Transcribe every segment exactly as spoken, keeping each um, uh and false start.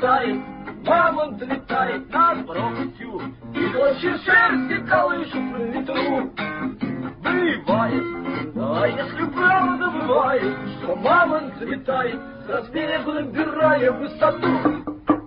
летает, мамонт летает над пропастью, и клочья шерсти колышут на ветру. Бывает, а если правда бывает, что мамонт летает, с разбегу набирая высоту.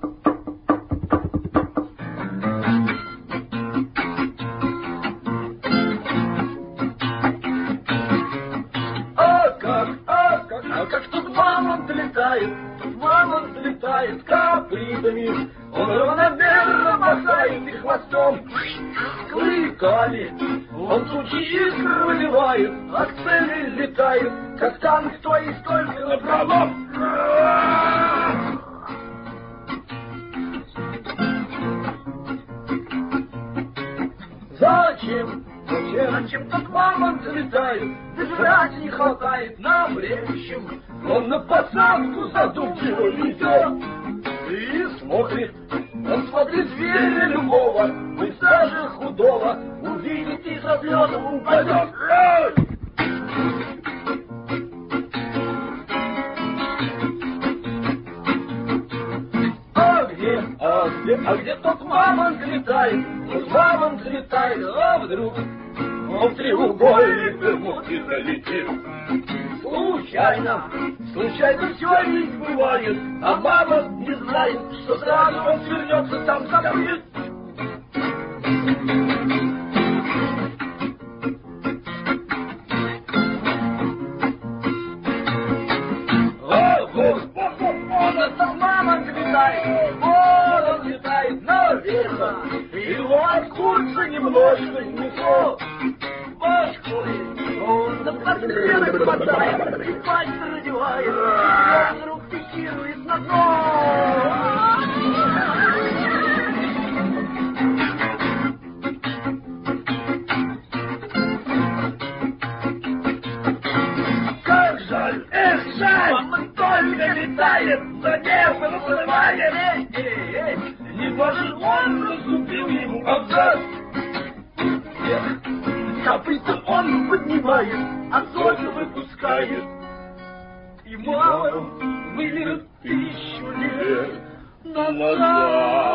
А как, а как, а как тут мамонт летает, тут мамонт летает копытами, он равномерно махает и хвостом клыками. Он тучи искр выливает, а к цели летает, как танк то и столько напролом. Зачем? Зачем? Зачем так мамонт летает? Жрать не хватает нам речем. Он на посадку задумчиво идет и смотрит. Он смотрит зверя любого, пусть даже худого, увидит и со слезом упадет. А где, а где, а где тот мамонт летает? Тот мамонт летает, а вдруг он в треугольник Бермуды залетел. Случайно, случайно все ведь бывает, а мама не знает, что сразу он свернется, там забыт. О, Господь, он это мамонт летает, вот он летает наверх, его от курса немножко снесло. Он на портреты хватает и пальцы надевает, и вдруг фиксирует на дно. Как жаль, эх, жаль, он только летает, за небо наплывает. Эй, эй, эй, не может он наступил ему абзац. Копыта он поднимает, а соки выпускает. И мало вымерет тысячу лет назад.